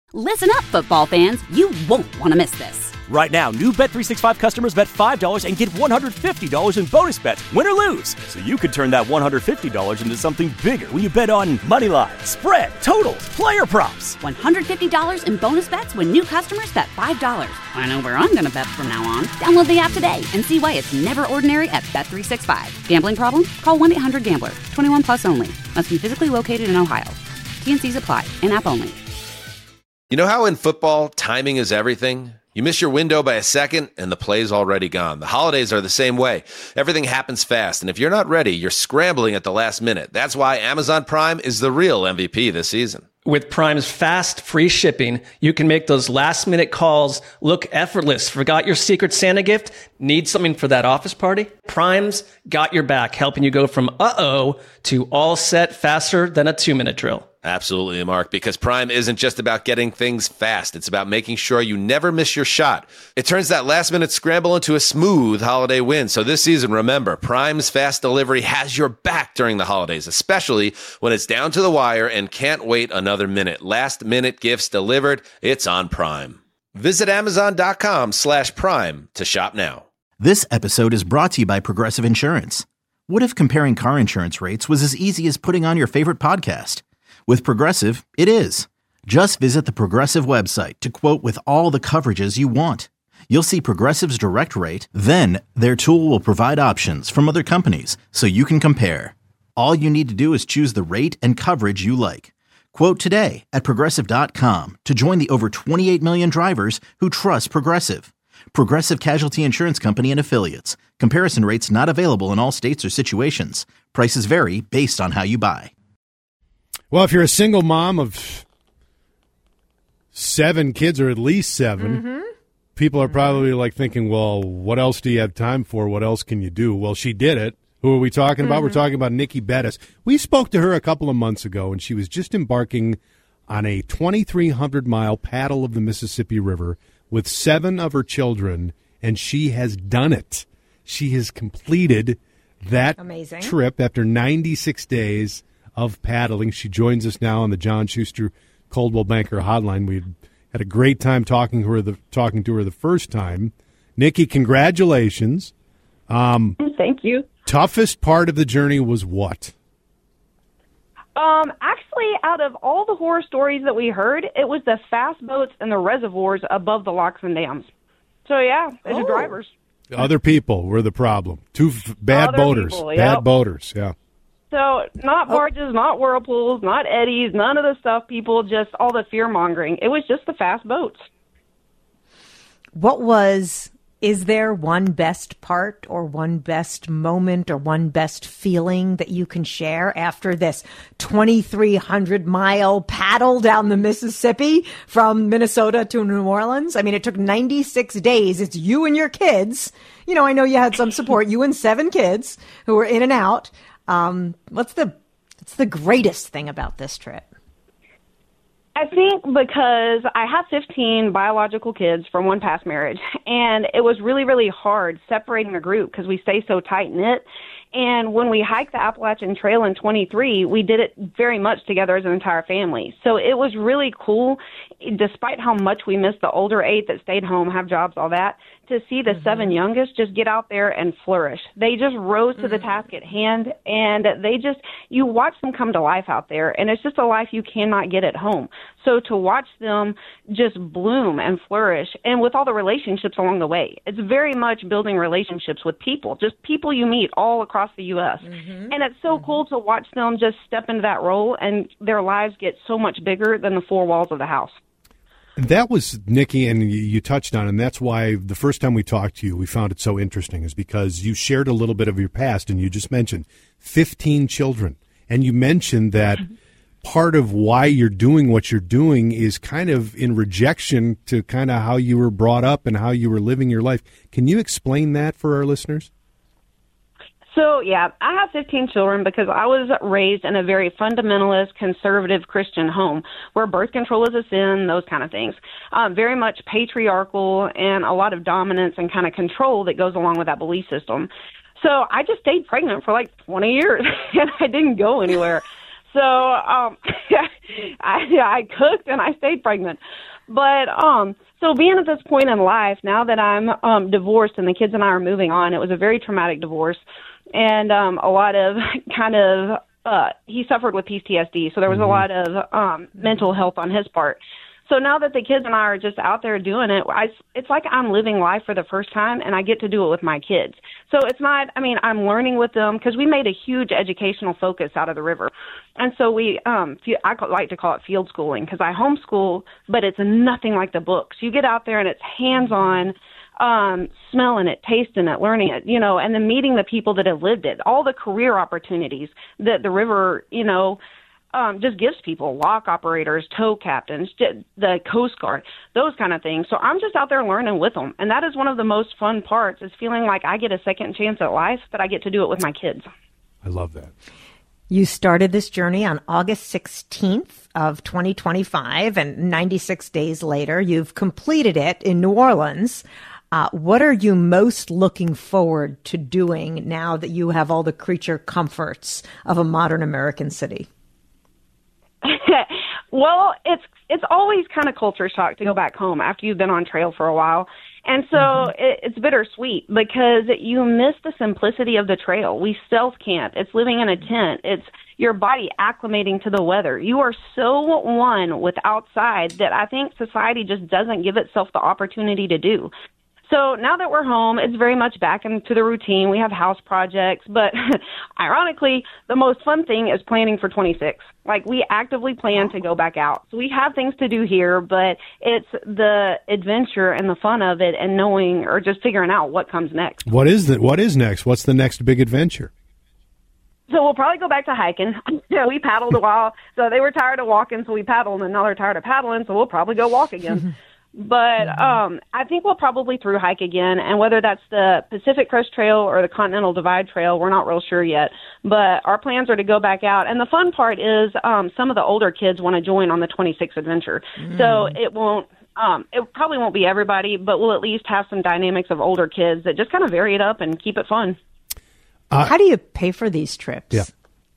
Listen up, football fans. You won't want to miss this. Right now, new Bet365 customers bet $5 and get $150 in bonus bets, win or lose. So you could turn that $150 into something bigger when you bet on money line, spread, totals, player props. $150 in bonus bets when new customers bet $5. I know where I'm going to bet from now on. Download the app today and see why it's never ordinary at Bet365. Gambling problem? Call 1-800-GAMBLER. 21 plus only. Must be physically located in Ohio. T&Cs apply. In-app only. You know how in football, timing is everything? You miss your window by a second, and the play's already gone. The holidays are the same way. Everything happens fast, and if you're not ready, you're scrambling at the last minute. That's why Amazon Prime is the real MVP this season. With Prime's fast, free shipping, you can make those last-minute calls look effortless. Forgot your Secret Santa gift? Need something for that office party? Prime's got your back, helping you go from uh-oh to all set faster than a 2-minute drill. Absolutely, Mark, because Prime isn't just about getting things fast. It's about making sure you never miss your shot. It turns that last-minute scramble into a smooth holiday win. So this season, remember, Prime's fast delivery has your back during the holidays, especially when it's down to the wire and can't wait another minute. Last-minute gifts delivered, it's on Prime. Visit Amazon.com/Prime to shop now. This episode is brought to you by Progressive Insurance. What if comparing car insurance rates was as easy as putting on your favorite podcast? With Progressive, it is. Just visit the Progressive website to quote with all the coverages you want. You'll see Progressive's direct rate, then their tool will provide options from other companies so you can compare. All you need to do is choose the rate and coverage you like. Quote today at Progressive.com to join the over 28 million drivers who trust Progressive. Progressive Casualty Insurance Company and Affiliates. Comparison rates not available in all states or situations. Prices vary based on how you buy. Well, if you're a single mom of 7 kids, or at least 7, people are probably like thinking, well, what else do you have time for? What else can you do? Well, she did it. Who are we talking about? We're talking about Nikki Bettis. We spoke to her a couple of months ago, and she was just embarking on a 2,300-mile paddle of the Mississippi River with 7 of her children, and she has done it. She has completed that trip after 96 days of paddling. She joins us now on the John Schuster Coldwell Banker Hotline. We had a great time talking to her the first time. Nikki, congratulations. Thank you. Toughest part of the journey was what? Actually, out of all the horror stories that we heard, it was the fast boats and the reservoirs above the locks and dams. So, yeah, it's the drivers. Other people were the problem. Bad boaters. Bad boaters, yeah. So not barges, not whirlpools, not eddies, none of the stuff, people, just all the fear-mongering. It was just the fast boats. Is there one best part or one best moment or one best feeling that you can share after this 2,300-mile paddle down the Mississippi from Minnesota to New Orleans? I mean, it took 96 days. It's you and your kids. You know, I know you had some support, you and 7 kids who were in and out. What's the greatest thing about this trip? I think because I have 15 biological kids from one past marriage, and it was really, really hard separating the group because we stay so tight-knit. And when we hiked the Appalachian Trail in 23, we did it very much together as an entire family. So it was really cool, despite how much we missed the older 8 that stayed home, have jobs, all that, to see the 7 youngest just get out there and flourish. They just rose to the task at hand, and you watch them come to life out there, and it's just a life you cannot get at home. So to watch them just bloom and flourish, and with all the relationships along the way, it's very much building relationships with people, just people you meet all across the U.S. And it's so cool to watch them just step into that role, and their lives get so much bigger than the 4 walls of the house. That was, Nikki, and you touched on it, and that's why the first time we talked to you, we found it so interesting, is because you shared a little bit of your past, and you just mentioned 15 children. And you mentioned that part of why you're doing what you're doing is kind of in rejection to kind of how you were brought up and how you were living your life. Can you explain that for our listeners? So, yeah, I have 15 children because I was raised in a very fundamentalist, conservative Christian home where birth control is a sin, those kind of things. Very much patriarchal and a lot of dominance and kind of control that goes along with that belief system. So I just stayed pregnant for like 20 years, and I didn't go anywhere. So I cooked and I stayed pregnant. But so being at this point in life, now that I'm divorced and the kids and I are moving on, it was a very traumatic divorce. And a lot of he suffered with PTSD, so there was a lot of mental health on his part. So now that the kids and I are just out there doing it, it's like I'm living life for the first time, and I get to do it with my kids. So it's not, I'm learning with them because we made a huge educational focus out of the river. And so I like to call it field schooling because I homeschool, but it's nothing like the books. You get out there and it's hands-on, smelling it, tasting it, learning it, and then meeting the people that have lived it, all the career opportunities that the river, just gives people, lock operators, tow captains, the Coast Guard, those kind of things. So I'm just out there learning with them. And that is one of the most fun parts, is feeling like I get a second chance at life, but I get to do it with my kids. I love that. You started this journey on August 16th of 2025, and 96 days later, you've completed it in New Orleans. What are you most looking forward to doing now that you have all the creature comforts of a modern American city? Well, it's always kind of culture shock to go back home after you've been on trail for a while. And so it's bittersweet because you miss the simplicity of the trail. We stealth camp. It's living in a tent. It's your body acclimating to the weather. You are so one with outside that I think society just doesn't give itself the opportunity to do. So now that we're home, it's very much back into the routine. We have house projects, but ironically, the most fun thing is planning for 26. Like, we actively plan to go back out. So we have things to do here, but it's the adventure and the fun of it and knowing or just figuring out what comes next. What is next? What's the next big adventure? So we'll probably go back to hiking. We paddled a while, so they were tired of walking, so we paddled, and now they're tired of paddling, so we'll probably go walk again. But I think we'll probably through hike again, and whether that's the Pacific Crest Trail or the Continental Divide Trail, we're not real sure yet. But our plans are to go back out, and the fun part is some of the older kids want to join on the 26 adventure. So it probably won't be everybody, but we'll at least have some dynamics of older kids that just kind of vary it up and keep it fun. How do you pay for these trips? Yeah.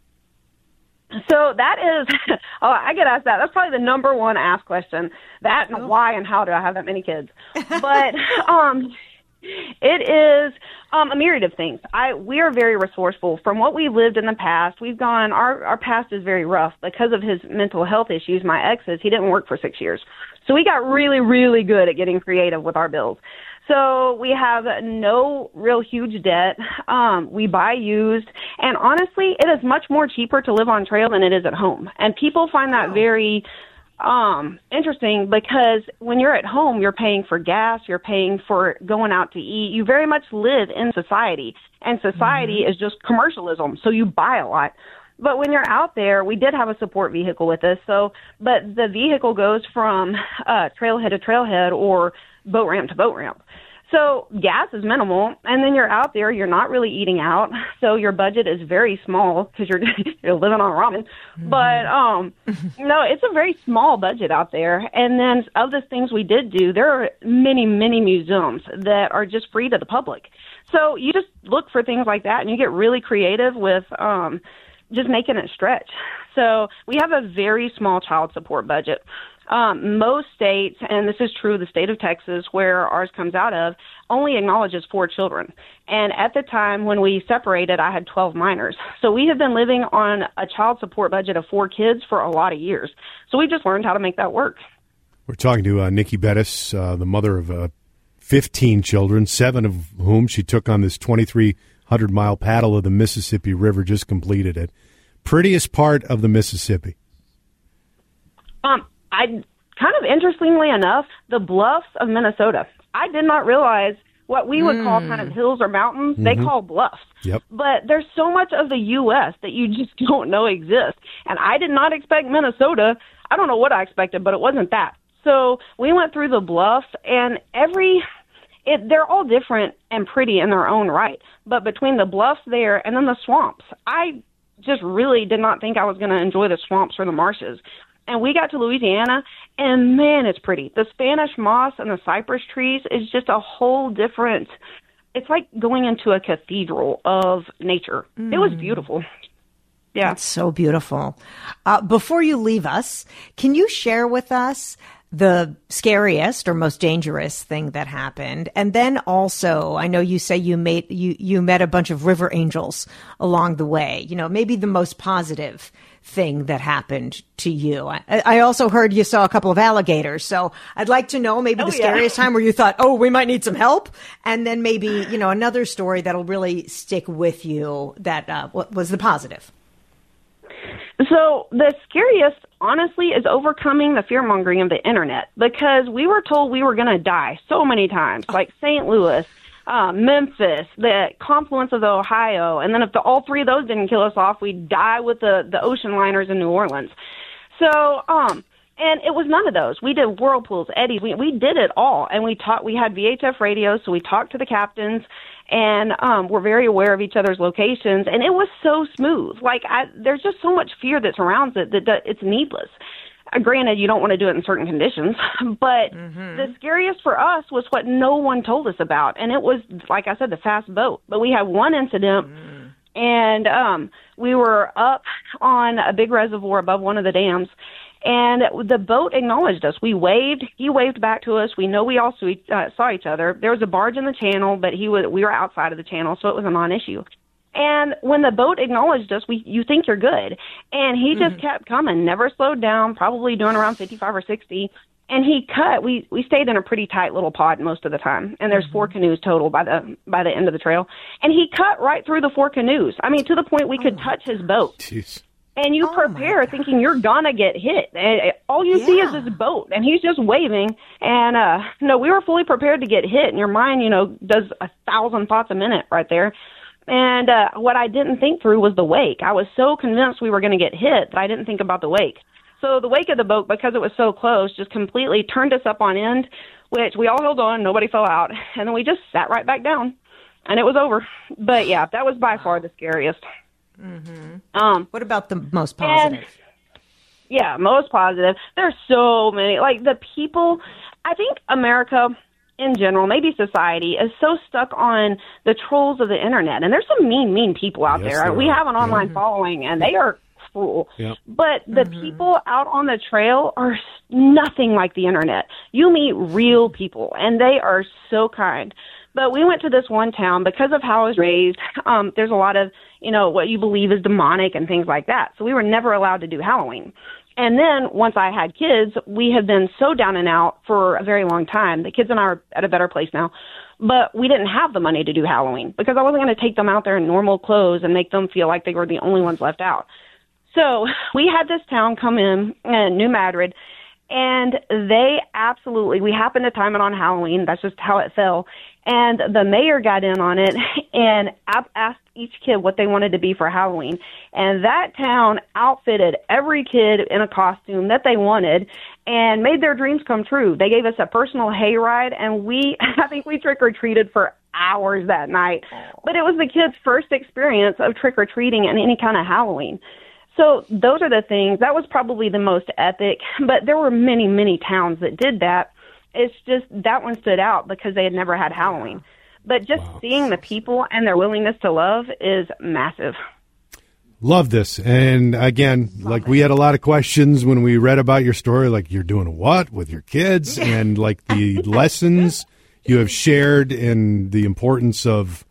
So that is, I get asked that. That's probably the number one asked question. That and why and how do I have that many kids? But it is a myriad of things. We are very resourceful. From what we've lived in the past, we've gone, our past is very rough because of his mental health issues. My ex's, he didn't work for 6 years. So we got really, really good at getting creative with our bills. So we have no real huge debt. We buy used. And honestly, it is much more cheaper to live on trail than it is at home. And people find that very interesting because when you're at home, you're paying for gas, you're paying for going out to eat. You very much live in society. And society is just commercialism. So you buy a lot. But when you're out there, we did have a support vehicle with us. But the vehicle goes from trailhead to trailhead or boat ramp to boat ramp. So gas is minimal, and then you're out there, you're not really eating out, so your budget is very small because you're living on ramen. But no, it's a very small budget out there. And then of the things we did do, there are many, many museums that are just free to the public. So you just look for things like that, and you get really creative with just making it stretch. So we have a very small child support budget. Most states, and this is true, the state of Texas, where ours comes out of, only acknowledges 4 children. And at the time when we separated, I had 12 minors. So we have been living on a child support budget of 4 kids for a lot of years. So we just learned how to make that work. We're talking to Nikki Bettis, the mother of 15 children, 7 of whom she took on this 2,300-mile paddle of the Mississippi River, just completed it. Prettiest part of the Mississippi? Kind of interestingly enough, the bluffs of Minnesota. I did not realize what we would call kind of hills or mountains, they call bluffs. Yep. But there's so much of the U.S. that you just don't know exists. And I did not expect Minnesota. I don't know what I expected, but it wasn't that. So we went through the bluffs, and they're all different and pretty in their own right. But between the bluffs there and then the swamps, I just really did not think I was going to enjoy the swamps or the marshes. And we got to Louisiana, and man, it's pretty. The Spanish moss and the cypress trees is just a whole different, it's like going into a cathedral of nature. It was beautiful. Yeah. That's so beautiful. Before you leave us, can you share with us the scariest or most dangerous thing that happened? And then also, I know you say you met a bunch of river angels along the way, maybe the most positive thing that happened to you. I also heard you saw a couple of alligators. So I'd like to know maybe the scariest time where you thought, oh, we might need some help. And then maybe, another story that'll really stick with you that was the positive. So the scariest, honestly, is overcoming the fear-mongering of the internet, because we were told we were going to die so many times, like St. Louis, Memphis, the confluence of the Ohio, and then if all three of those didn't kill us off, we'd die with the ocean liners in New Orleans. So, and it was none of those. We did whirlpools, eddies, we did it all, and we had VHF radios, so we talked to the captains, and we're very aware of each other's locations, and it was so smooth. Like, there's just so much fear that surrounds it that it's needless. Granted, you don't want to do it in certain conditions, but the scariest for us was what no one told us about, and it was, like I said, the fast boat. But we had one incident, and we were up on a big reservoir above one of the dams, and the boat acknowledged us. We waved. He waved back to us. We know we all saw each other. There was a barge in the channel, but we were outside of the channel, so it was a non-issue. And when the boat acknowledged us, you think you're good. And he just kept coming, never slowed down, probably doing around 55 or 60. And he cut. We stayed in a pretty tight little pod most of the time. And there's 4 canoes total by the end of the trail. And he cut right through the 4 canoes. I mean, to the point we could touch his boat. Jeez. And you prepare thinking you're going to get hit. And all you see is this boat, and he's just waving. And, no, we were fully prepared to get hit. And your mind, does 1,000 thoughts a minute right there. And what I didn't think through was the wake. I was so convinced we were going to get hit that I didn't think about the wake. So the wake of the boat, because it was so close, just completely turned us up on end, which we all held on. Nobody fell out. And then we just sat right back down, and it was over. But, yeah, that was by far the scariest. What about the most positive? Most positive. There's so many. Like, the people, I think America in general, maybe society, is so stuck on the trolls of the internet. And there's some mean people out there. We have an online following, and they are cruel. Yep. But the people out on the trail are nothing like the internet. You meet real people, and they are so kind. But we went to this one town because of how I was raised. There's a lot of, what you believe is demonic and things like that. So we were never allowed to do Halloween. And then once I had kids, we have been so down and out for a very long time. The kids and I are at a better place now. But we didn't have the money to do Halloween because I wasn't going to take them out there in normal clothes and make them feel like they were the only ones left out. So we had this town come in New Madrid, and we happened to time it on Halloween. That's just how it fell. And the mayor got in on it and asked each kid what they wanted to be for Halloween. And that town outfitted every kid in a costume that they wanted and made their dreams come true. They gave us a personal hayride, and I think we trick-or-treated for hours that night. But it was the kids' first experience of trick-or-treating and any kind of Halloween. So those are the things. That was probably the most epic. But there were many, many towns that did that. It's just that one stood out because they had never had Halloween. But just seeing the people and their willingness to love is massive. Love this. And again, we had a lot of questions when we read about your story, like you're doing what with your kids and like the lessons you have shared and the importance of,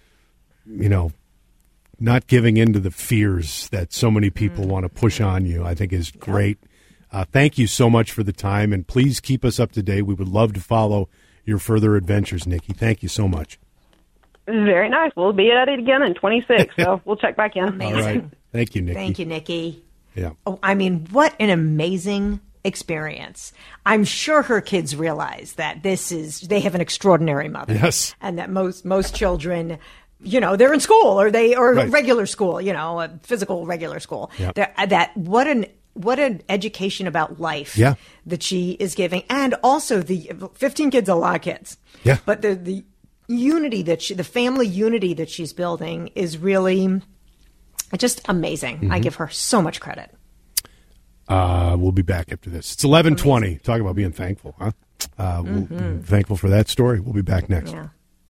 not giving in to the fears that so many people want to push on you, I think is great. Thank you so much for the time, and please keep us up to date. We would love to follow your further adventures, Nikki. Thank you so much. Very nice. We'll be at it again in 26, so we'll check back in. Amazing. All right. Thank you, Nikki. Thank you, Nikki. Yeah. Oh, I mean, what an amazing experience. I'm sure her kids realize that they have an extraordinary mother. Yes. And that most children, they're in school or right. regular school, a physical regular school. Yep. What an education about life that she is giving. And also the 15 kids, a lot of kids. Yeah. But the unity the family unity that she's building is really just amazing. Mm-hmm. I give her so much credit. We'll be back after this. It's 11:20. Talk about being thankful, huh? We'll be thankful for that story. We'll be back next. Yeah.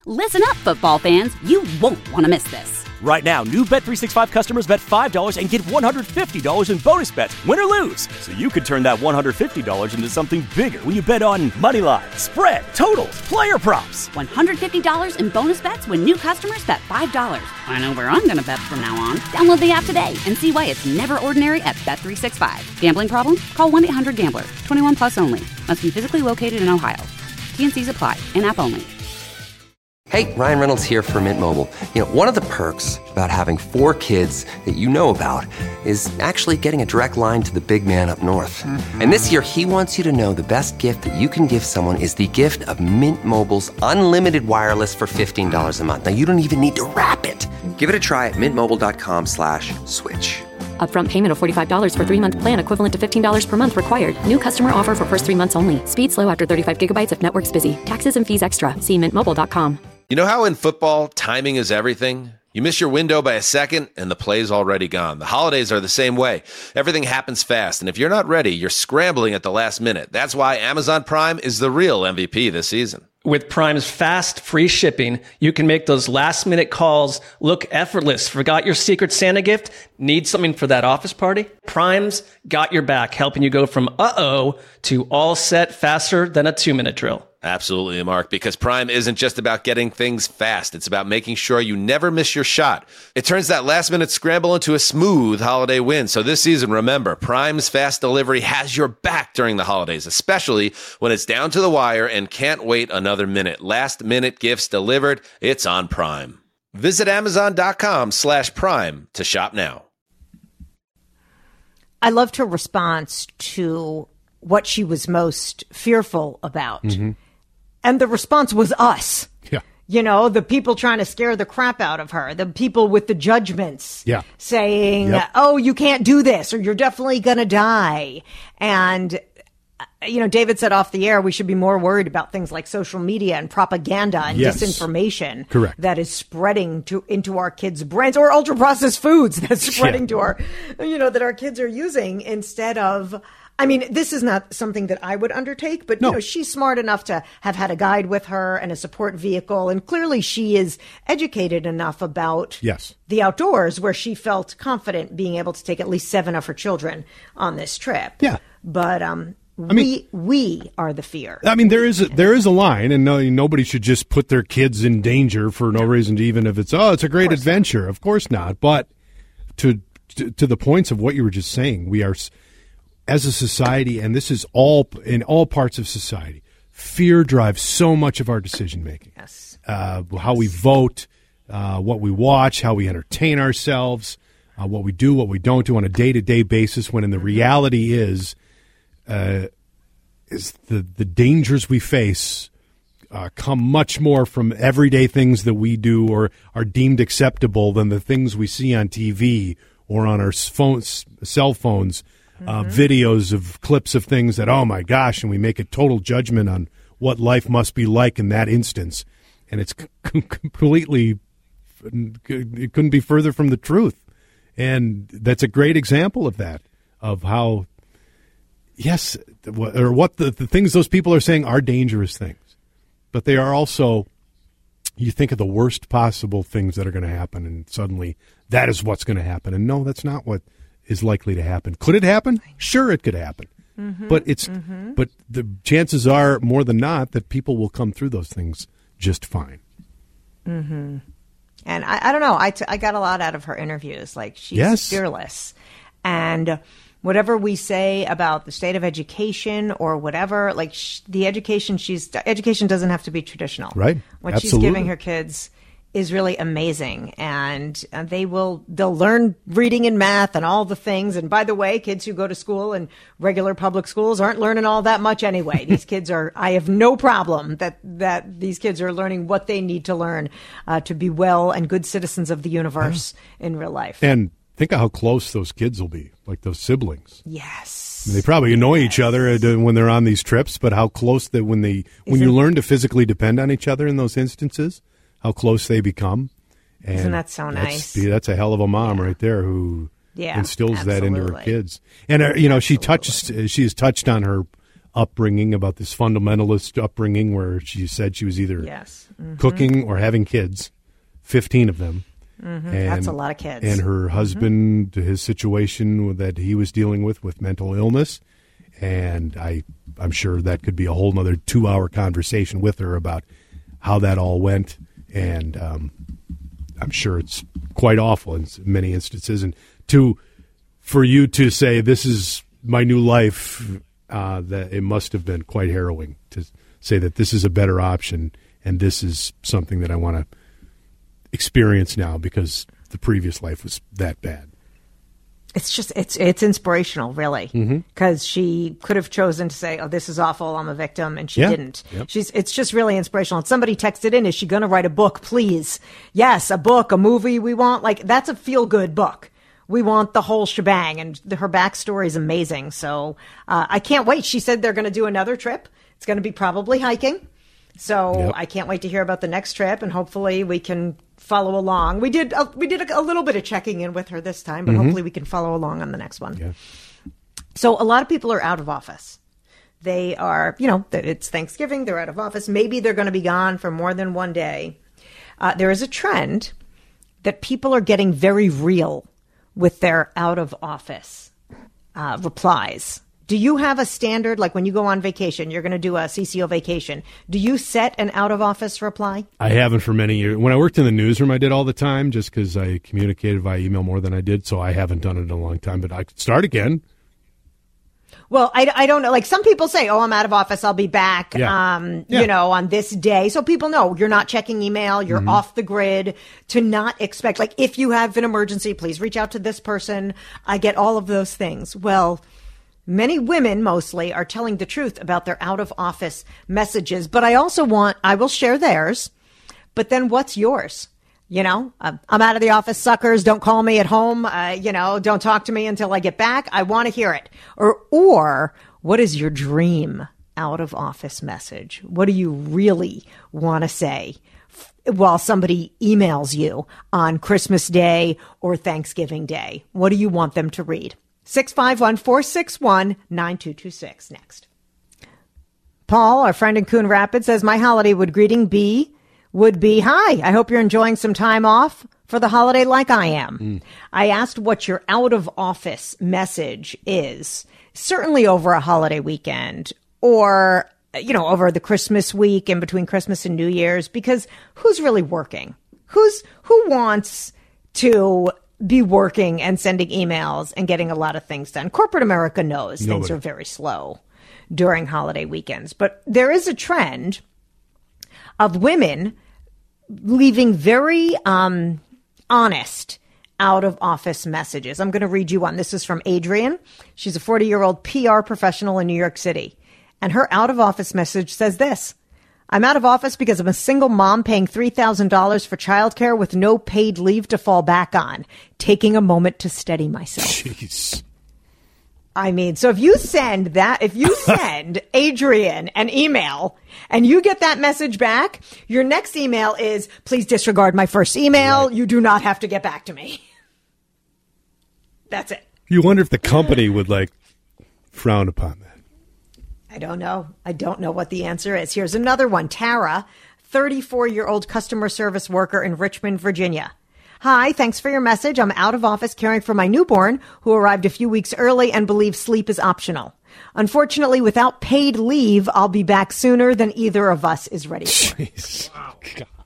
Listen up, football fans. You won't want to miss this. Right now, new Bet365 customers bet $5 and get $150 in bonus bets, win or lose. So you could turn that $150 into something bigger when you bet on moneyline, spread, totals, player props. $150 in bonus bets when new customers bet $5. I know where I'm going to bet from now on. Download the app today and see why it's never ordinary at Bet365. Gambling problem? Call 1-800-GAMBLER. 21 plus only. Must be physically located in Ohio. T&Cs apply. In-app only. Hey, Ryan Reynolds here for Mint Mobile. You know, one of the perks about having 4 kids that you know about is actually getting a direct line to the big man up north. Mm-hmm. And this year, he wants you to know the best gift that you can give someone is the gift of Mint Mobile's unlimited wireless for $15 a month. Now, you don't even need to wrap it. Give it a try at mintmobile.com/switch. Upfront payment of $45 for 3-month plan equivalent to $15 per month required. New customer offer for first 3 months only. Speed slow after 35 gigabytes if network's busy. Taxes and fees extra. See mintmobile.com. You know how in football, timing is everything? You miss your window by a second, and the play's already gone. The holidays are the same way. Everything happens fast, and if you're not ready, you're scrambling at the last minute. That's why Amazon Prime is the real MVP this season. With Prime's fast, free shipping, you can make those last-minute calls look effortless. Forgot your Secret Santa gift? Need something for that office party? Prime's got your back, helping you go from uh-oh to all set faster than a 2-minute drill. Absolutely, Mark, because Prime isn't just about getting things fast. It's about making sure you never miss your shot. It turns that last-minute scramble into a smooth holiday win. So this season, remember, Prime's fast delivery has your back during the holidays, especially when it's down to the wire and can't wait another minute. Last-minute gifts delivered, it's on Prime. Visit Amazon.com/Prime to shop now. I loved her response to what she was most fearful about. Mm-hmm. And the response was us. Yeah. You know, the people trying to scare the crap out of her, the people with the judgments saying, oh, you can't do this or you're definitely going to die. And, you know, David said off the air, we should be more worried about things like social media and propaganda and disinformation that is spreading into our kids' brains, or ultra processed foods that's spreading to our, you know, that our kids are using instead of. I mean, this is not something that I would undertake, but you know, she's smart enough to have had a guide with her and a support vehicle. And clearly she is educated enough about the outdoors where she felt confident being able to take at least 7 of her children on this trip. Yeah. But we are the fear. I mean, there is a line, and nobody should just put their kids in danger for no reason, even if it's a great adventure. Of course not. But to the points of what you were just saying, we are, as a society, and this is all in all parts of society, fear drives so much of our decision making. Yes. How we vote, what we watch, how we entertain ourselves, what we do, what we don't do on a day-to-day basis. When in the reality is the dangers we face come much more from everyday things that we do or are deemed acceptable than the things we see on TV or on our cell phones. Videos of clips of things that, oh my gosh, and we make a total judgment on what life must be like in that instance. And it's completely, it couldn't be further from the truth. And that's a great example of that, of how, what the things those people are saying are dangerous things. But they are also, you think of the worst possible things that are going to happen, and suddenly that is what's going to happen. And no, that's not what is likely to happen. Could it happen? Sure, it could happen. But but the chances are more than not that people will come through those things just fine. And I don't know. I got a lot out of her interviews. Like, she's fearless. And whatever we say about the state of education or whatever, like the education doesn't have to be traditional. Right. What she's giving her kids is really amazing, and they'll learn reading and math and all the things. And by the way, kids who go to school in regular public schools aren't learning all that much anyway. These kids I have no problem that these kids are learning what they need to learn to be well and good citizens of the universe in real life. And think of how close those kids will be, like those siblings. Yes. They probably annoy each other when they're on these trips, but how close when you learn to physically depend on each other in those instances, how close they become. And isn't that so nice? That's a hell of a mom right there who instills that into her kids. And she has touched on her upbringing, about this fundamentalist upbringing where she said she was either cooking or having kids, 15 of them. Mm-hmm. That's a lot of kids. And her husband, his situation that he was dealing with mental illness. And I'm sure that could be a whole nother 2-hour conversation with her about how that all went. And I'm sure it's quite awful in many instances. And for you to say, this is my new life, that it must have been quite harrowing to say that this is a better option and this is something that I want to experience now because the previous life was that bad. It's just, it's inspirational, really, because she could have chosen to say, oh, this is awful, I'm a victim, and she didn't. Yep. It's just really inspirational. And somebody texted in, is she going to write a book, please? Yes, a book, a movie we want. Like, that's a feel-good book. We want the whole shebang, and her backstory is amazing. So I can't wait. She said they're going to do another trip. It's going to be probably hiking. So I can't wait to hear about the next trip, and hopefully we can follow along. We did a little bit of checking in with her this time, but hopefully we can follow along on the next one. Yeah. So a lot of people are out of office. They are, it's Thanksgiving. They're out of office. Maybe they're going to be gone for more than one day. There is a trend that people are getting very real with their out of office replies. Do you have a standard, like when you go on vacation, you're going to do a CCO vacation. Do you set an out-of-office reply? I haven't for many years. When I worked in the newsroom, I did all the time just because I communicated via email more than I did, so I haven't done it in a long time, but I could start again. Well, I don't know. Like some people say, oh, I'm out of office. I'll be back, on this day. So people know you're not checking email. You're off the grid. To not expect, like if you have an emergency, please reach out to this person. I get all of those things. Well, many women mostly are telling the truth about their out of office messages, but I will share theirs, but then what's yours? I'm out of the office, suckers. Don't call me at home. Don't talk to me until I get back. I want to hear it. Or what is your dream out of office message? What do you really want to say while somebody emails you on Christmas Day or Thanksgiving Day? What do you want them to read? 651-461-9226. Next. Paul, our friend in Coon Rapids, says, my holiday would be, hi, I hope you're enjoying some time off for the holiday like I am. I asked what your out of office message is, certainly over a holiday weekend or, over the Christmas week in between Christmas and New Year's, because who's really working? Who wants to be working and sending emails and getting a lot of things done? Corporate America knows things are very slow during holiday weekends. But there is a trend of women leaving very honest out-of-office messages. I'm going to read you one. This is from Adrian. She's a 40-year-old PR professional in New York City. And her out-of-office message says this: I'm out of office because I'm a single mom paying $3,000 for childcare with no paid leave to fall back on, taking a moment to steady myself. Jeez. I mean, so if you send Adrian an email and you get that message back, your next email is, please disregard my first email. Right. You do not have to get back to me. That's it. You wonder if the company would frown upon that. I don't know. I don't know what the answer is. Here's another one. Tara, 34-year-old customer service worker in Richmond, Virginia. Hi, thanks for your message. I'm out of office caring for my newborn who arrived a few weeks early and believes sleep is optional. Unfortunately, without paid leave, I'll be back sooner than either of us is ready for. Jeez. Wow.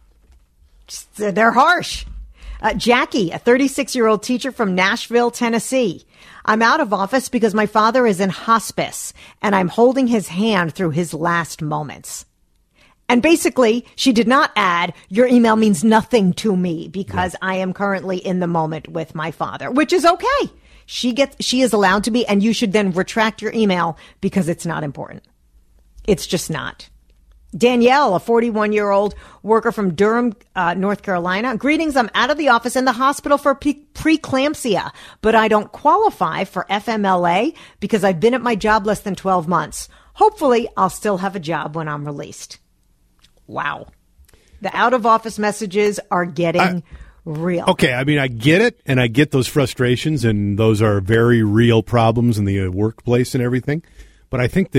They're harsh. Jackie, a 36-year-old teacher from Nashville, Tennessee. I'm out of office because my father is in hospice and I'm holding his hand through his last moments. And basically, she did not add, your email means nothing to me because I am currently in the moment with my father, which is okay. She is allowed to be, and you should then retract your email because it's not important. It's just not. Danielle, a 41-year-old worker from Durham, North Carolina. Greetings. I'm out of the office in the hospital for preeclampsia, but I don't qualify for FMLA because I've been at my job less than 12 months. Hopefully, I'll still have a job when I'm released. Wow. The out-of-office messages are getting real. Okay, I mean, I get it, and I get those frustrations, and those are very real problems in the workplace and everything. But I think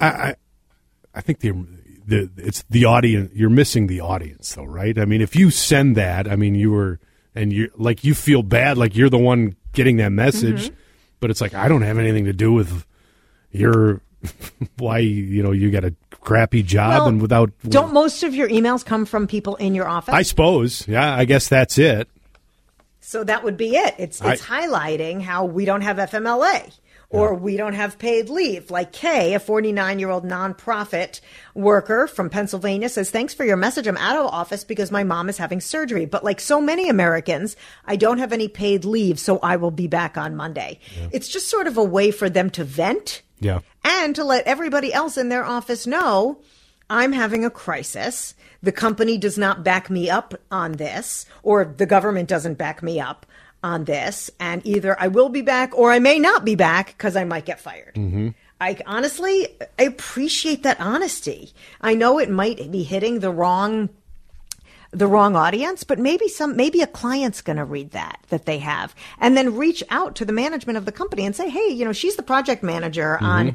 I think it's the audience. You're missing the audience, though, right? I mean, if you send that, I mean, you feel bad, like you're the one getting that message, but it's like I don't have anything to do with your why you got a crappy job and without. Don't most of your emails come from people in your office? I suppose. Yeah, I guess that's it. So that would be it. It's highlighting how we don't have FMLA. Or we don't have paid leave. Like Kay, a 49-year-old nonprofit worker from Pennsylvania, says, thanks for your message. I'm out of office because my mom is having surgery. But like so many Americans, I don't have any paid leave, so I will be back on Monday. Yeah. It's just sort of a way for them to vent and to let everybody else in their office know, I'm having a crisis. The company does not back me up on this, or the government doesn't back me up on this, and either I will be back or I may not be back because I might get fired. I appreciate that honesty. I know it might be hitting the wrong audience, but maybe a client's going to read that they have and then reach out to the management of the company and say, hey, she's the project manager on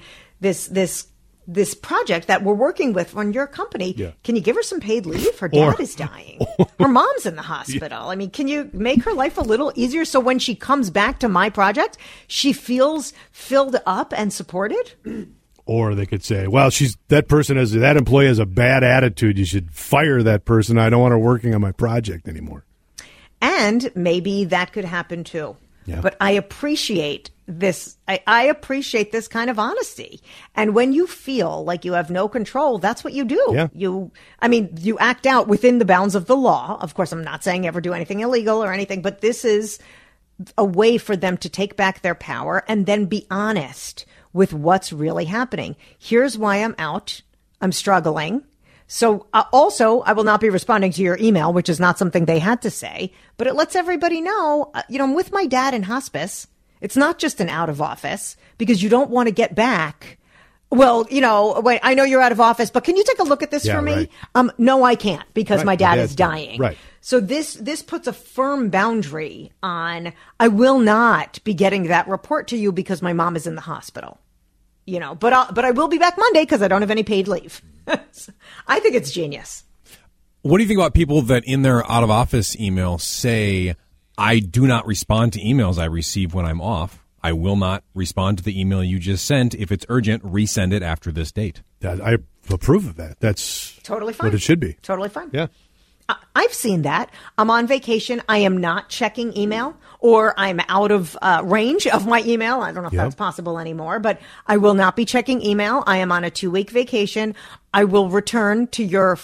this project that we're working with on your company. Yeah. Can you give her some paid leave? Her dad is dying. Her mom's in the hospital. I mean, can you make her life a little easier so when she comes back to my project, she feels filled up and supported? Or they could say, well, that employee has a bad attitude. You should fire that person. I don't want her working on my project anymore. And maybe that could happen too. Yeah. But I appreciate this. I appreciate this kind of honesty. And when you feel like you have no control, that's what you do. Yeah. You act out within the bounds of the law. Of course, I'm not saying ever do anything illegal or anything, but this is a way for them to take back their power and then be honest with what's really happening. Here's why I'm out. I'm struggling. So also, I will not be responding to your email, which is not something they had to say, but it lets everybody know, I'm with my dad in hospice. It's not just an out of office because you don't want to get back. Well, wait, I know you're out of office, but can you take a look at this for me? Right. No, I can't because my dad is dying. Right. So this puts a firm boundary on, I will not be getting that report to you because my mom is in the hospital. But I will be back Monday because I don't have any paid leave. I think it's genius. What do you think about people that in their out of office email say, I do not respond to emails I receive when I'm off. I will not respond to the email you just sent. If it's urgent, resend it after this date. I approve of that. That's totally fine. What it should be. Totally fine. Yeah. I've seen that. I'm on vacation. I am not checking email, or I'm out of range of my email. I don't know if that's possible anymore, but I will not be checking email. I am on a 2-week vacation. I will return to the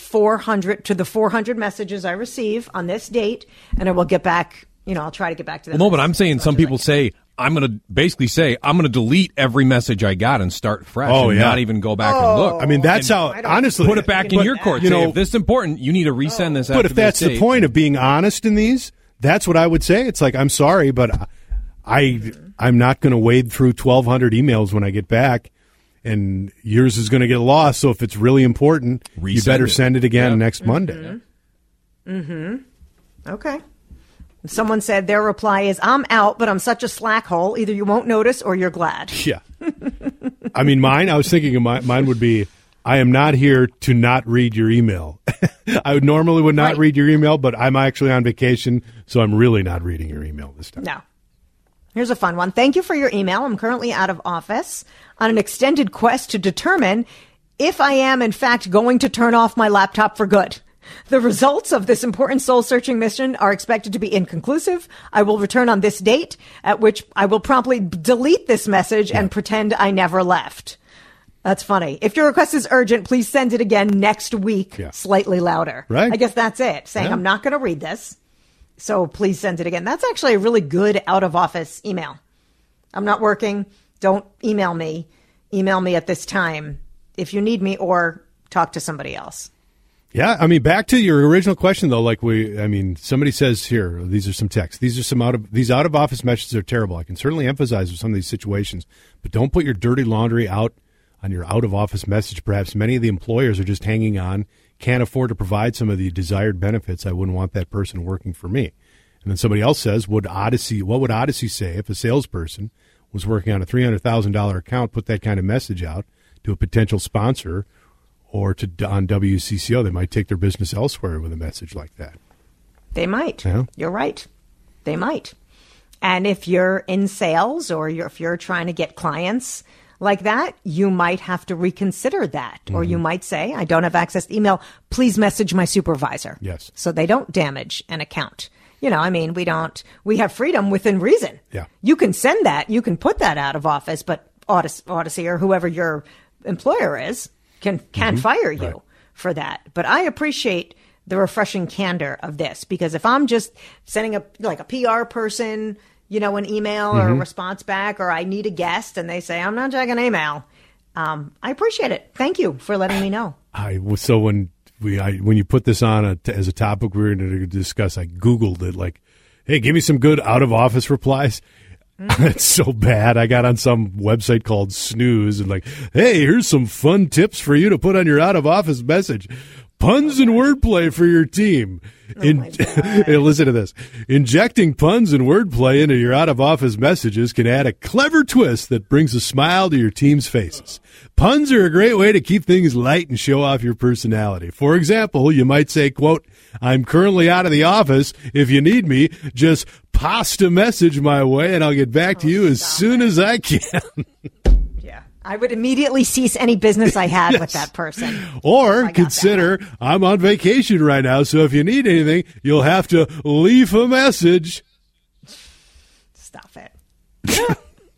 400 messages I receive on this date, and I will get back. I'll try to get back to that. Well, no, but I'm saying some people say, I'm going to delete every message I got and start fresh not even go back and look. I mean, that's how, honestly. Put it back in your court. Say, if this is important, you need to resend this after But if that's the point of being honest in these, that's what I would say. It's like, I'm sorry, but I'm not going to wade through 1,200 emails when I get back, and yours is going to get lost. So if it's really important, you better send it again next Monday. Okay. Someone said their reply is, I'm out, but I'm such a slack hole. Either you won't notice or you're glad. Yeah. I mean, I was thinking of mine would be, I am not here to not read your email. I would not read your email, but I'm actually on vacation, so I'm really not reading your email this time. No. Here's a fun one. Thank you for your email. I'm currently out of office on an extended quest to determine if I am, in fact, going to turn off my laptop for good. The results of this important soul-searching mission are expected to be inconclusive. I will return on this date, at which I will promptly delete this message and pretend I never left. That's funny. If your request is urgent, please send it again next week, slightly louder. Right. I guess that's it, saying I'm not going to read this, so please send it again. That's actually a really good out-of-office email. I'm not working. Don't email me. Email me at this time if you need me, or talk to somebody else. Yeah, I mean, back to your original question, though, somebody says here, these are some texts. These are these out of office messages are terrible. I can certainly empathize with some of these situations, but don't put your dirty laundry out on your out of office message. Perhaps many of the employers are just hanging on, can't afford to provide some of the desired benefits. I wouldn't want that person working for me. And then somebody else says, what would Odyssey say if a salesperson was working on a $300,000 account, put that kind of message out? to a potential sponsor or on WCCO. They might take their business elsewhere with a message like that. They might. Yeah. You're right. They might. And if you're in sales or if you're trying to get clients like that, you might have to reconsider that. Or you might say, I don't have access to email. Please message my supervisor. Yes. So they don't damage an account. You know, I mean, we have freedom within reason. Yeah. You can send that. You can put that out of office, but Odyssey or whoever your employer is can fire you for that. But I appreciate the refreshing candor of this, because if I'm just sending a PR person, you know, an email or a response back, or I need a guest and they say, I'm not checking email, I appreciate it. Thank you for letting me know. So when you put this on as a topic we were going to discuss, I Googled it, like, hey, give me some good out-of-office replies. It's so bad. I got on some website called Snooze and like, hey, here's some fun tips for you to put on your out-of-office message. Puns and wordplay for your team. Hey, listen to this. Injecting puns and wordplay into your out-of-office messages can add a clever twist that brings a smile to your team's faces. Puns are a great way to keep things light and show off your personality. For example, you might say, quote, I'm currently out of the office. If you need me, just post a message my way and I'll get back to you as soon as I can. I would immediately cease any business I had with that person. Or consider, I'm on vacation right now, so if you need anything, you'll have to leave a message. Stop it.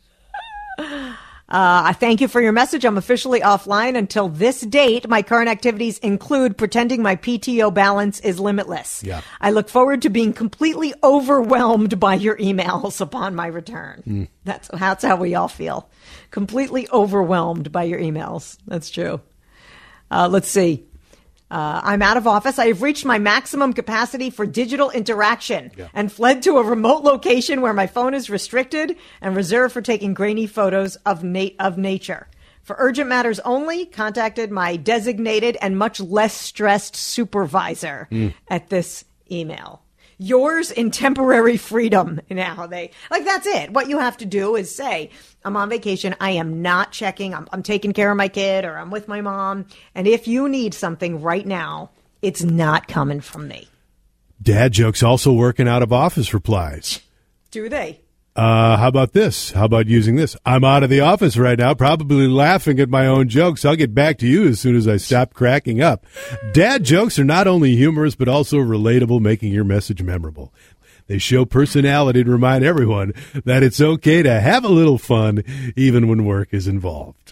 I thank you for your message. I'm officially offline until this date. My current activities include pretending my PTO balance is limitless. Yeah. I look forward to being completely overwhelmed by your emails upon my return. That's how we all feel. Completely overwhelmed by your emails. That's true. Let's see. I'm out of office. I have reached my maximum capacity for digital interaction and fled to a remote location where my phone is restricted and reserved for taking grainy photos of nature. For urgent matters only, contacted my designated and much less stressed supervisor at this email. Yours in temporary freedom. Now that's it. What you have to do is say, I'm on vacation. I am not checking. I'm taking care of my kid, or I'm with my mom. And if you need something right now, it's not coming from me. Dad jokes also working out of office replies. Do they? How about this? How about using this? I'm out of the office right now, probably laughing at my own jokes. I'll get back to you as soon as I stop cracking up. Dad jokes are not only humorous, but also relatable, making your message memorable. They show personality and remind everyone that it's okay to have a little fun, even when work is involved.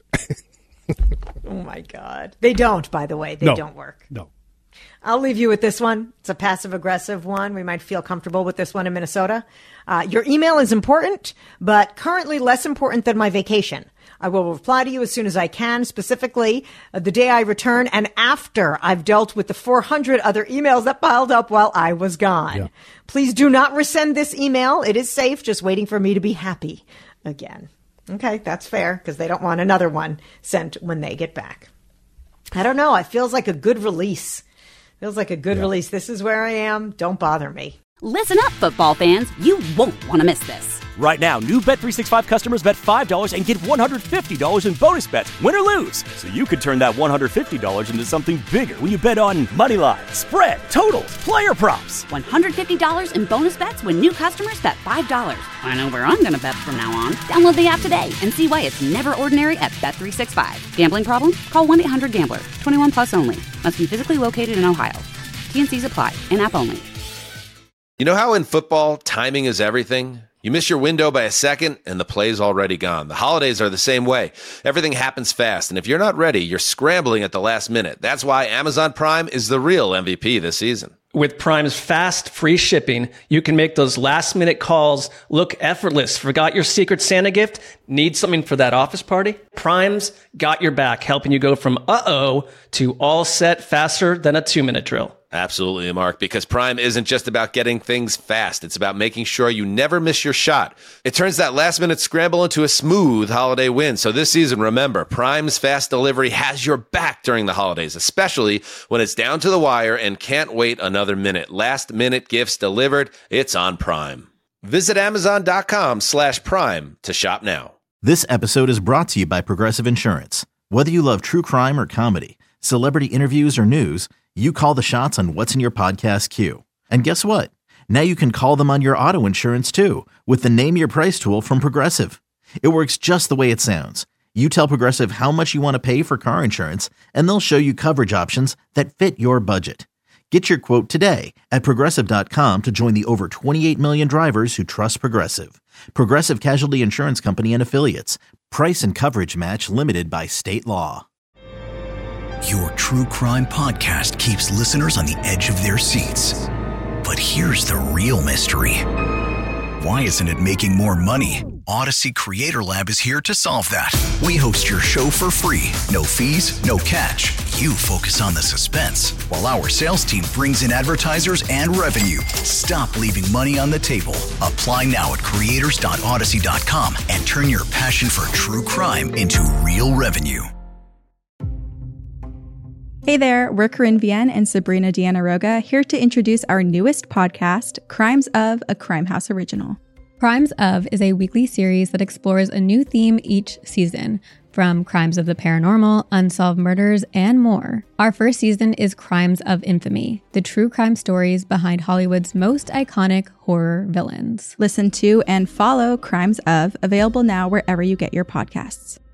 Oh, my God. They don't, by the way. They don't work. No. I'll leave you with this one. It's a passive-aggressive one. We might feel comfortable with this one in Minnesota. Your email is important, but currently less important than my vacation. I will reply to you as soon as I can, specifically the day I return and after I've dealt with the 400 other emails that piled up while I was gone. Yeah. Please do not resend this email. It is safe, just waiting for me to be happy again. Okay, that's fair, because they don't want another one sent when they get back. I don't know. It feels like a good release. Release. This is where I am. Don't bother me. Listen up, football fans. You won't want to miss this. Right now, new Bet365 customers bet $5 and get $150 in bonus bets, win or lose. So you could turn that $150 into something bigger when you bet on money line, spread, totals, player props. $150 in bonus bets when new customers bet $5. I know where I'm going to bet from now on. Download the app today and see why it's never ordinary at Bet365. Gambling problem? Call 1-800-GAMBLER. 21 plus only. Must be physically located in Ohio. T&Cs apply. In-app only. You know how in football, timing is everything? You miss your window by a second, and the play's already gone. The holidays are the same way. Everything happens fast, and if you're not ready, you're scrambling at the last minute. That's why Amazon Prime is the real MVP this season. With Prime's fast, free shipping, you can make those last-minute calls look effortless. Forgot your Secret Santa gift? Need something for that office party? Prime's got your back, helping you go from uh-oh to all set faster than a 2-minute drill. Absolutely, Mark, because Prime isn't just about getting things fast. It's about making sure you never miss your shot. It turns that last-minute scramble into a smooth holiday win. So this season, remember, Prime's fast delivery has your back during the holidays, especially when it's down to the wire and can't wait another minute. Last-minute gifts delivered, it's on Prime. Visit Amazon.com/Prime to shop now. This episode is brought to you by Progressive Insurance. Whether you love true crime or comedy, celebrity interviews or news, you call the shots on what's in your podcast queue. And guess what? Now you can call them on your auto insurance too with the Name Your Price tool from Progressive. It works just the way it sounds. You tell Progressive how much you want to pay for car insurance, and they'll show you coverage options that fit your budget. Get your quote today at Progressive.com to join the over 28 million drivers who trust Progressive. Progressive Casualty Insurance Company and Affiliates. Price and coverage match limited by state law. Your true crime podcast keeps listeners on the edge of their seats. But here's the real mystery. Why isn't it making more money? Odyssey Creator Lab is here to solve that. We host your show for free. No fees, no catch. You focus on the suspense, while our sales team brings in advertisers and revenue. Stop leaving money on the table. Apply now at creators.odyssey.com and turn your passion for true crime into real revenue. Hey there, we're Corinne Vienne and Sabrina Diana-Roga here to introduce our newest podcast, Crimes of, a Crime House original. Crimes of is a weekly series that explores a new theme each season, from crimes of the paranormal, unsolved murders, and more. Our first season is Crimes of Infamy, the true crime stories behind Hollywood's most iconic horror villains. Listen to and follow Crimes of, available now wherever you get your podcasts.